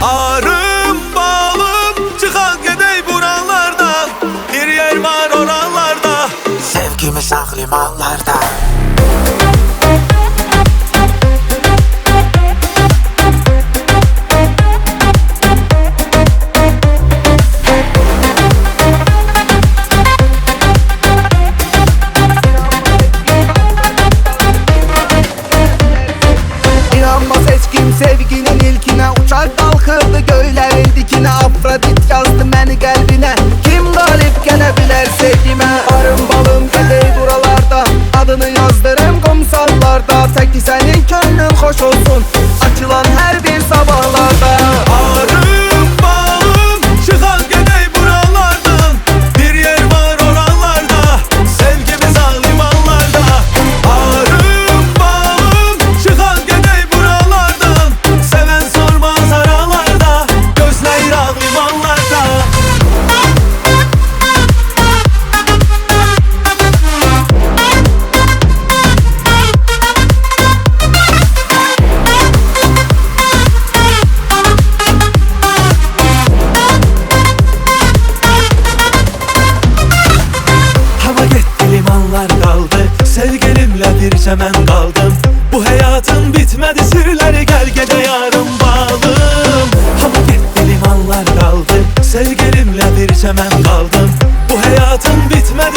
Arım balım çıkan gedey buralardan, bir yer var oralarda, sevgimiz ak limanlarda. Sevginin ilkine uçar kalkırdı göylerin dikine. Afrodit yazdı beni kalbine, kim galip gelebilir sevgime? Arım balım gedey buralarda, adını yazdırım kumsallarda. Tek senin könlün hoş olsun açılan her bir sabahlarda. Arım balım çıkan gedey buralardan, bir yer var oralarda, sevgimiz ak limanlarda. Arım balım çıkan gedey buralardan, seven sormaz aralarda, gözler ak limanlarda. Hava gitti, limanlar kaldı, sevgilimle bir çemen kaldım. Bu hayatın bitmedi sırları, gel gede yarım balım. Hava gitti, limanlar kaldı, sevgilimle bir çemen kaldım. Bu hayatın bitmedi